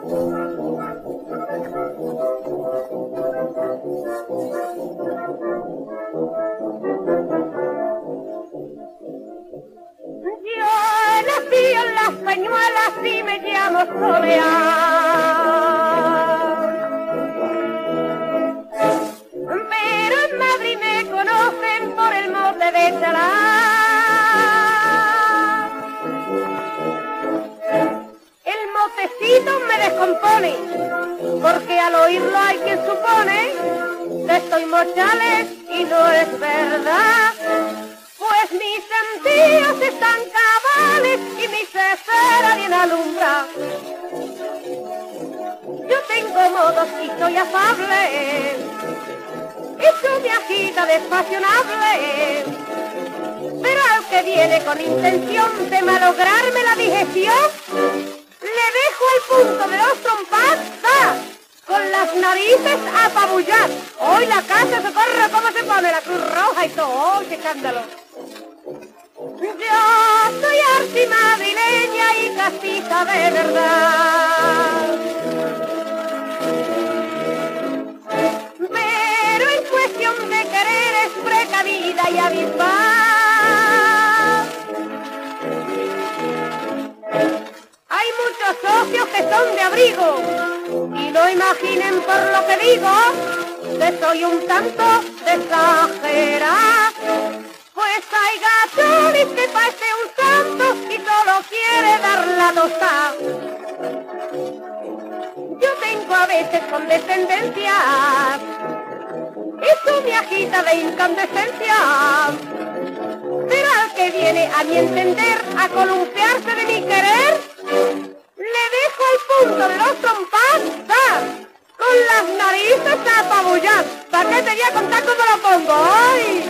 Yo nací en las Peñuelas y me llamo Soleá. Pero en Madrid me conocen por el mote de Chalá. El motecito me descompone, porque al oírlo hay quien supone que estoy mochales y no es verdad. Pues mis sentidos están cabales y mi cesera bien alumbra. Yo tengo modos y soy afable, eso me agita despasionable. Pero al que viene con intención de malograrme la digestión, le dejo el punto de los trompas, con las narices apabullar. Hoy la casa se corre como se pone la Cruz Roja y todo. ¡Oh, qué escándalo! Yo soy archimadrileña y castiza de verdad. Pero en cuestión de querer es precavida y avispar. Hay muchos socios que son de abrigo y no imaginen por lo que digo que soy un tanto de exagerada. Pues hay gatones que parece un santo y solo quiere dar la tostada. Yo vengo a veces con descendencia, eso me agita de incandescencia. Pero al que viene a mi entender a columpiarse de mi querer, le dejo el punto de los trompas, con las narices apabullar. ¿Para qué te voy a contar cómo lo pongo? ¡Ay!